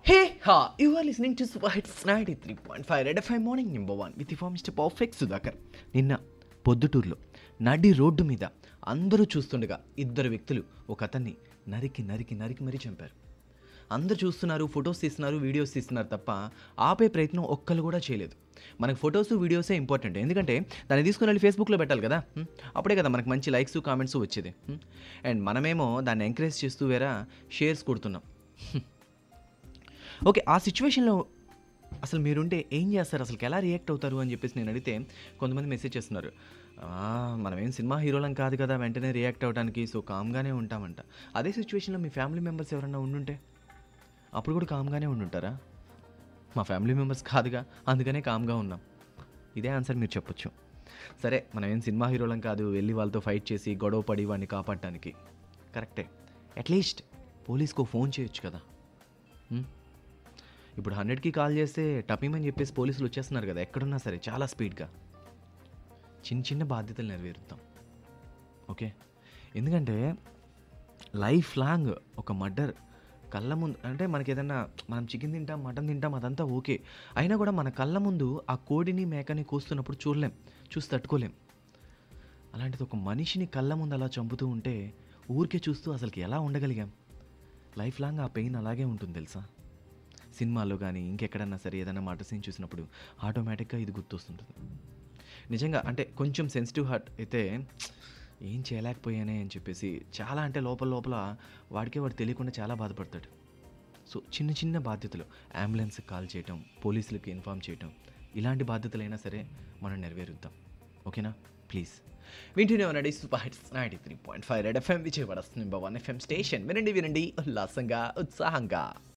Hey, ha! You are listening to Super Hits 93.5 Red FM Morning Number 1 with your Mr. Perfect Sudhakar. నిన్న పొద్దుటూరులో నడి road మీద అందరూ చూస్తుండగా ఇద్దరు వ్యక్తులు ఒక అతన్ని నరికి నరికి నరికి మరీ చంపారు. అందరూ చూస్తున్నారు, ఫొటోస్ తీస్తున్నారు, వీడియోస్ తీస్తున్నారు తప్ప ఆపే ప్రయత్నం ఒక్కరు కూడా చేయలేదు. మనకు ఫొటోస్ వీడియోసే ఇంపార్టెంట్, ఎందుకంటే దాన్ని తీసుకుని వెళ్ళి ఫేస్బుక్లో పెట్టాలి కదా, అప్పుడే కదా మనకు మంచి లైక్స్ కామెంట్స్ వచ్చేది. అండ్ మనమేమో దాన్ని ఎంకరేజ్ చేస్తూ వేరే షేర్స్ కొడుతున్నాం. ఓకే, ఆ సిచ్యువేషన్లో అసలు మీరుంటే ఏం చేస్తారు, అసలు ఎలా రియాక్ట్ అవుతారు అని చెప్పేసి నేను అడిగితే కొంతమంది మెసేజ్ చేస్తున్నారు. మనమేం సినిమా హీరోలం కాదు కదా వెంటనే రియాక్ట్ అవ్వడానికి, సో కామ్గానే ఉంటామంట. అదే సిచ్యువేషన్లో మీ ఫ్యామిలీ మెంబర్స్ ఎవరన్నా ఉండుంటే అప్పుడు కూడా కామ్గానే ఉండుంటారా? మా ఫ్యామిలీ మెంబర్స్ కాదుగా, అందుకనే కామ్గా ఉన్నాం. ఇదే ఆన్సర్ మీరు చెప్పొచ్చు. సరే, మనం ఏం సినిమా హీరోలం కాదు వెళ్ళి వాళ్ళతో ఫైట్ చేసి గొడవ పడి వాడిని కాపాడటానికి. కరెక్టే, అట్లీస్ట్ పోలీస్కో ఫోన్ చేయొచ్చు కదా. ఇప్పుడు 100కి కాల్ చేస్తే టపీమని చెప్పేసి పోలీసులు వచ్చేస్తున్నారు కదా, ఎక్కడున్నా సరే చాలా స్పీడ్గా. చిన్న చిన్న బాధ్యతలు నెరవేరుతాం. ఓకే, ఎందుకంటే లైఫ్ లాంగ్ ఒక మర్డర్ కళ్ళ ముందు, అంటే మనకి ఏదన్నా మనం చికెన్ తింటాం, మటన్ తింటాం, అదంతా ఓకే. అయినా కూడా మన కళ్ళ ముందు ఆ కోడిని మేకని కోస్తున్నప్పుడు చూసి తట్టుకోలేం. అలాంటిది ఒక మనిషిని కళ్ళ ముందు అలా చంపుతూ ఉంటే ఊరికే చూస్తూ అసలుకి ఎలా ఉండగలిగాం? లైఫ్ లాంగ్ ఆ పెయిన్ అలాగే ఉంటుంది తెలుసా. సినిమాల్లో కానీ ఇంకెక్కడన్నా సరే ఏదైనా మాట సీన్ చూసినప్పుడు ఆటోమేటిక్గా ఇది గుర్తొస్తుంటుంది. నిజంగా అంటే కొంచెం సెన్సిటివ్ హార్ట్ అయితే ఏం చేయలేకపోయానే అని చెప్పేసి చాలా, అంటే లోపల వాడికే వాడు తెలియకుండా చాలా బాధపడతాడు. సో చిన్న చిన్న బాధ్యతలు, అంబులెన్స్కి కాల్ చేయటం, పోలీసులకి ఇన్ఫామ్ చేయటం, ఇలాంటి బాధ్యతలైనా సరే మనం నెరవేరుద్దాం. ఓకేనా? ప్లీజ్ వింటూనే ఉన్నాడు super hits 93.5 red FM, Vijayawada number 1 FM station. వినండి ఉల్లాసంగా, ఉత్సాహంగా.